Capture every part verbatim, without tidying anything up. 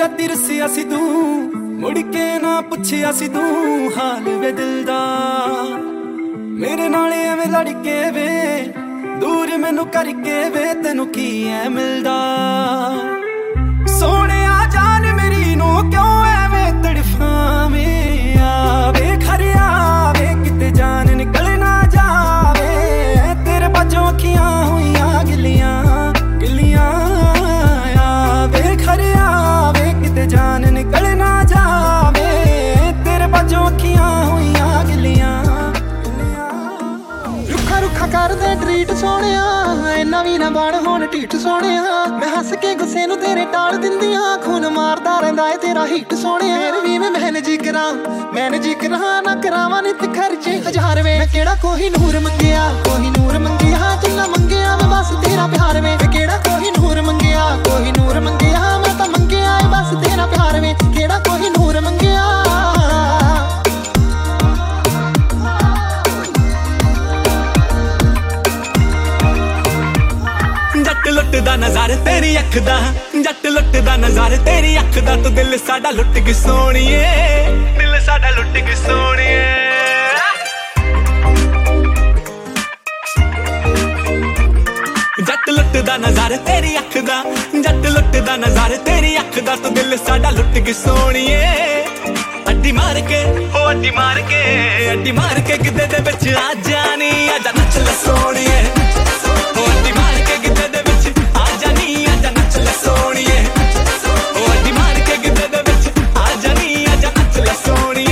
राती रसिया सी तू मुड़ के ना पुछया सी तू हाल वे दिल दा मेरे नाल एवें लड़ के वे दूर मैनू करके वे तैनू की है मिलदा सोने आ जान मेरी नू क्यों एवें तड़फावें आवे घर आवे किते जान निकल ना जावे तेरे बाजों अखियां होइयां गिलियां गिलियां आवे घर आवे किते जान निकल ना जावे तेरे बाजों अखियां होइयां गिलियां रुखा रुखा कर दे ट्रीट सोहणिया इन्ना भी ना बण हुण ढीठ सोहणिया मैं हस के गुस्से नू तेरे टाल दिंदियां खून मारदा रहिंदा है तेरा हीट सोहणिया फिर भी मैं मैनेज करां मैनेज करां ना करावां नित खर्चे हजार वे मैं केड़ा कोही नूर मंगिया कोही नूर मंगिया जिन्ना मंगिया मैं बस तेरा प्यार वे मैं केड़ा कोही नूर मंगिया कोही नूर मंगिया मैं तां मंगिया है बस तेरा प्यार वे केड़ा कोही नूर मंगिया जट लुटदा नज़ारे तेरी अख दा जट लुटदा नज़ारे तेरी अख दा तू दिल साडा लुट के सोहणीए दिल साडा लुट के सोहणीए जट लुटदा नज़ारे तेरी अख दा जट लुटदा नज़ारे तेरी अख दा तू दिल साडा लुट के सोहणीए अड्डी मार के ओ अड्डी मार के अड्डी मार के गिद्दे दे विच आ जानी आजा नच ले सोहणीए ओ अड्डी मार के गिद्दे दे विच आ जानी आजा नच ले सोहणीए ओ अड्डी मार के गिद्दे दे विच आ जानी आजा नच ले सोहणीए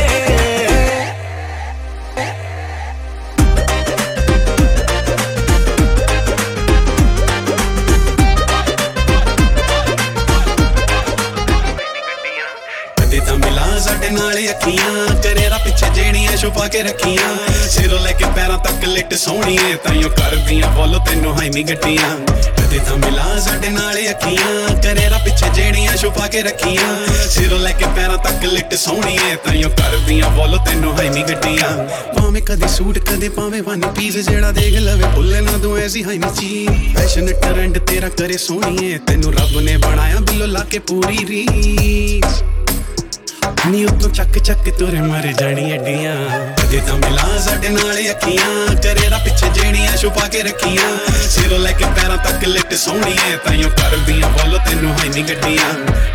साडे नाल अखियां करेरा पिछे जेड़ियां छुपा के रखियां सिरों लेके पैरां तक लिट सोहणीए ताइयों करदियां बोलो तैनू हाई नी गड्डियां कदे तां मिला साडे नाल अखियां करेरा पिछे जेड़ियां छुपा के रखियां सिरों लेके पैरां तक लिट सोहणीए ताइयों करदियां बोलो तैनू हाई नी गड्डियां भावें कदे सूट कदे पावें वन पीस जेड़ा देख लवे भुल्ले ना तू ऐसी हाई नी चीज फैशन ट्रेंड तेरा करे सोहणीए तैनू रब ने बनाया बिल्लो लाके पूरी रीस नी उतों चक चक तुरे मर जानी अड्डियां कदे तां मिला साडे नाल अखियां करेरा पिछे जेड़ियां छुपा के रखियां सिरों लेके पैरां तक लिट सोहणीए ताइयों करदियां बोलो तैनू हाई नी गड्डियां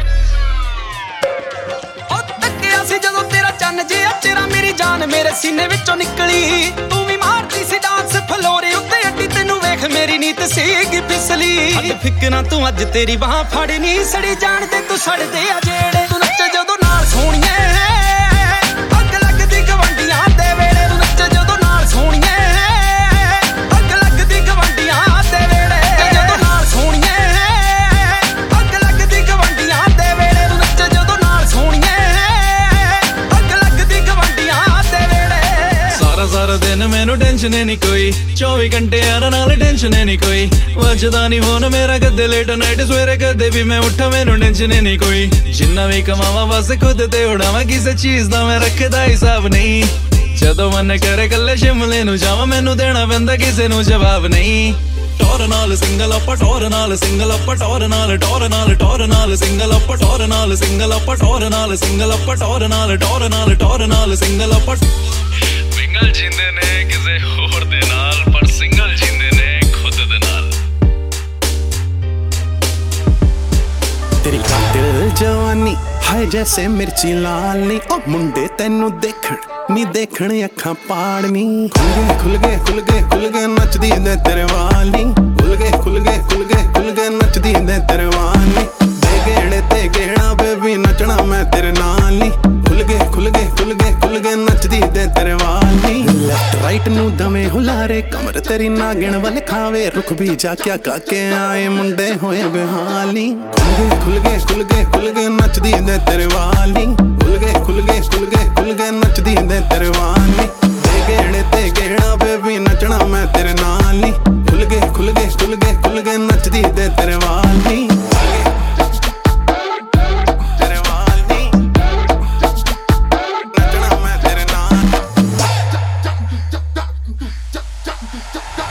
ओ तक्किया सी जदों तेरा चन्न जिहा तेरा मेरी जान मेरे सीने विचों निकली तू भी मारदी सी डांस फलोरे उत्ते अड्डी तैनू वेख मेरी नीत सीगी फिसली हद फिकना तू अज तेरी बाह फड़नी सड़ी जान ते तू सड़दे आ जेड़े तू नच जदों नाल सोहणीए अग लगदी गवंडियां दे वेले तू नच जदों नाल सोहणीए अग लगदी गवंडियां दे वेले जदों नाल सोहणीए अग लगदी गवंडियां दे वेले तू नच जदों नाल सोहणीए अग लगदी गवंडियां दे वेले सारा सारा दिन मैनू टेंशन नहीं कोई चौबी घंटे यार नाल टेंशन नहीं कोई वजदा नहीं फोन मेरा कदे लेट नाइट सवेरे कदे भी मैं उठा मैनू टेंशन नहीं कोई जिन्ना भी कमावा बस खुद ते उड़ावा किसी चीज दा मैं रखदा हिसाब नहीं जदों मन करे कल्ले शिमले नू जावां मैनू देना पैंदा किसे नू जवाब नहीं टोर नाल सिंगल अप टोर नाल सिंगल अप टोर नाल टोर नाल टोर नाल सिंगल अप टोर नाल सिंगल अप टोर नाल सिंगल अप टोर नाल टोर नाल टोर नाल सिंगल अप सिंगल जिंदे ने किसे होर दे नाल पर सिंगल जिंदे ने खुद दे नाल तेरी कातिल जवानी है जैसे मिर्ची लाल नी ओ मुंडे तैनू देखण नी देखण अखां पाड़नी खुल गए खुल गए खुल गए खुल गए नचदी दे तेरे वाल नी खुल गए खुल गए खुल गए खुल गए नचदी दे तेरे वाल नी दे गेड़े ते गेड़ा बेबी नचना मैं तेरे नाल नी खुल गए खुल गए खुल गए खुल गए नचदी दे तेरे वाल नी लेफ्ट राइट नू दमे हुलारे कमर तेरी नागिन वल खावे रुख भी जा क्या काके आए मुंडे होए बेहाल नी खुल गए खुल गए खुल गए खुल गए नचदी दे तेरे वाल नी खुल गए खुल गए खुल गए खुल गए नचदी दे तेरे वाल नी दे गेड़े ते गेड़ा बेबी नचना मैं तेरे नाल नी खुल गए खुल गए खुल गए खुल गए नचदी दे तेरे वाल नी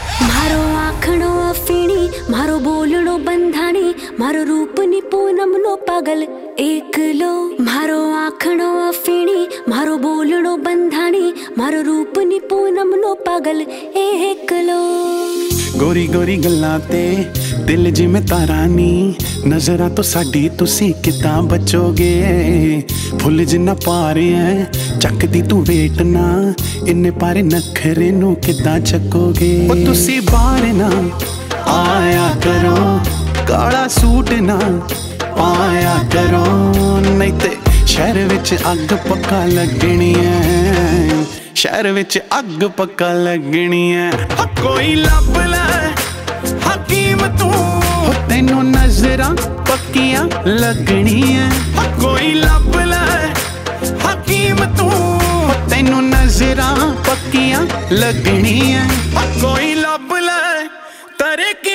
मारो आखणो अफीणी मारो बोलणो बंधाणी मारो रूप नी पूनम नो लो पागल एक लो मारो आखणो अफीणी मारो बोलणो बंधाणी मारो रूप नी पूनम लो पागल एक लो गोरी गोरी गल्लां ते दिल जिमें तारा नी नजरां तो साडी तुसी किदां बचोगे फुल जिन्ना पा रहे हैं चकदी तू वेट ना इन्ने पारे नखरे नू किदां चकोगे ओ तुसी बाहर ना आया करो काला सूट ना पाया करो नहीं ते शहर विच अग पक्का लगनी है शहर विच अग पक्का लगनी है कोई लब ले हकीम तू तेनू नजरां पक्कियां लगनी है कोई लब ले हकीम तू तेनू नजरां पक्कियां लगनी है कोई लब ले तेरे